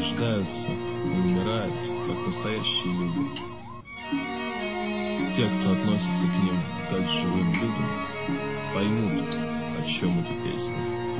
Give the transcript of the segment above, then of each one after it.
рождаются и умирают, как настоящие люди. Те, кто относится к ним как к живым людям, поймут, о чем эта песня.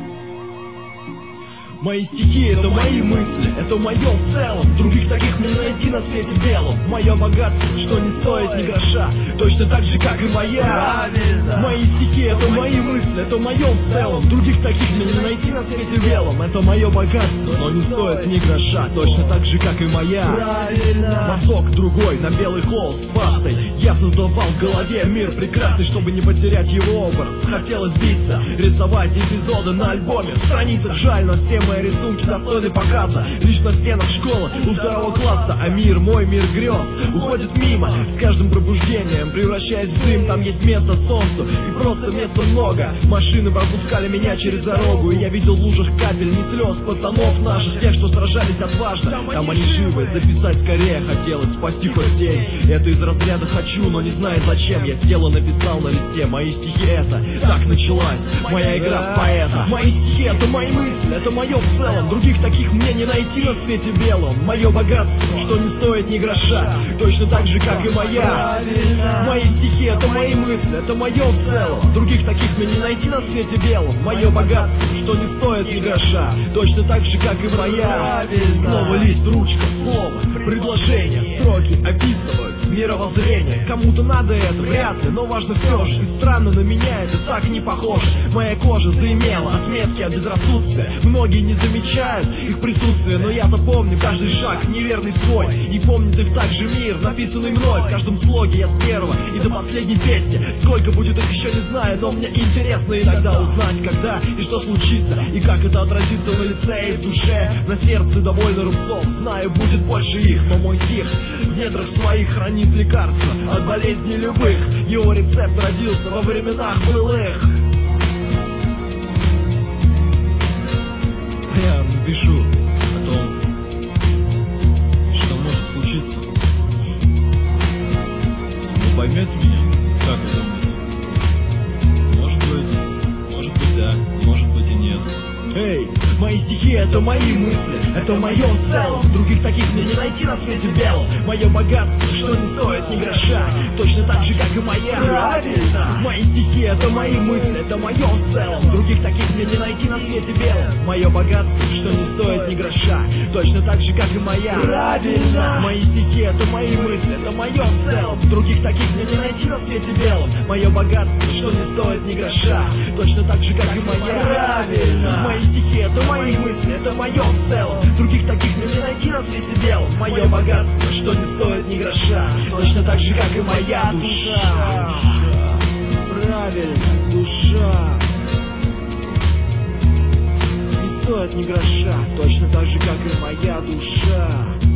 Мои стихи — это мои мысли, это мое в целом. Других таких мне не найти на свете белом. Мое богатство, что не стоит ни гроша, точно так же, как и моя. Мои стихи — это мои мысли, это мое в целом. Других таких мне не найти на свете белом. Это мое богатство, но не стоит ни гроша, точно так же, как и моя. Мазок другой на белый холст с пастой. Я создавал в голове мир прекрасный, чтобы не потерять его образ. Хотелось биться, рисовать эпизоды на альбоме. В страницах жаль, но все мои рисунки достойны показа. Лишь на стенах школы у 2 класса. А мир, мой мир грез, уходит мимо. С каждым пробуждением превращаясь в дым. Там есть место солнцу и просто места много. Машины пропускали меня через дорогу, и я видел в лужах капель, не слез пацанов наших, тех, что сражались отважно. Там они живы, записать скорее хотелось, спасти хоть день. Это из разряда хочу, но не знаю зачем. Я сел и написал на листе мои стихи. Это так началась моя игра в поэта. Мои стихи — это мои мысли, это мое в целом. Других таких мне не найти на свете белом. Мое богатство, что не стоит ни гроша, точно так же, как и моя. Мои стихи — это мои мысли, это мое в целом. Других таких мне не найти на свете белом. Мое богатство, что не стоит ни гроша, точно так же, как и моя. Слово, лист, ручка, слово, предложение, строки описывают мировоззрение. Кому-то надо это, вряд ли, но важно все же. И странно, на меня это так не похоже. Моя кожа заимела отметки от безрассудствия. Многие не замечают их присутствие, но я-то помню каждый шаг, неверный свой. И помнит их также мир, написанный мной. В каждом слоге я с первого и до последней песни. Сколько будет их еще не знаю, но мне интересно иногда узнать, когда и что случится, и как это отразится на лице и в душе. На сердце довольно рубцов, знаю, будет больше их, но мой стих в недрах своих хранит лекарства от болезней любых. Его рецепт родился во временах былых. Я напишу о том, что может случиться. Вы поймете меня? Как вы думаете? Может быть да, может быть и нет. Эй, мои стихи — это мои мысли, это мое в целом. Других таких мне не найти на свете белом. Мое богатство, что не стоит ни гроша, точно так же, как и моя. Правильно! Мои стихи — это мои мысли, это мое в целом. Других таких мне не найти на свете белом. Мое богатство, что не стоит ни гроша, точно так же, как и моя. Правильно! Мои стихи — это мои мысли, это мое в целом. Других таких мне не найти на свете белом. Мое богатство, что не стоит ни гроша, точно так же, как и моя. Правильно! Мои стихи — это мои мысли, это мое в целом. Других таких мне не найти на свете белом. Мое богатство, что не стоит ни гроша, точно так же, как и моя душа. Правильно, душа не стоит ни гроша, точно так же, как и моя душа.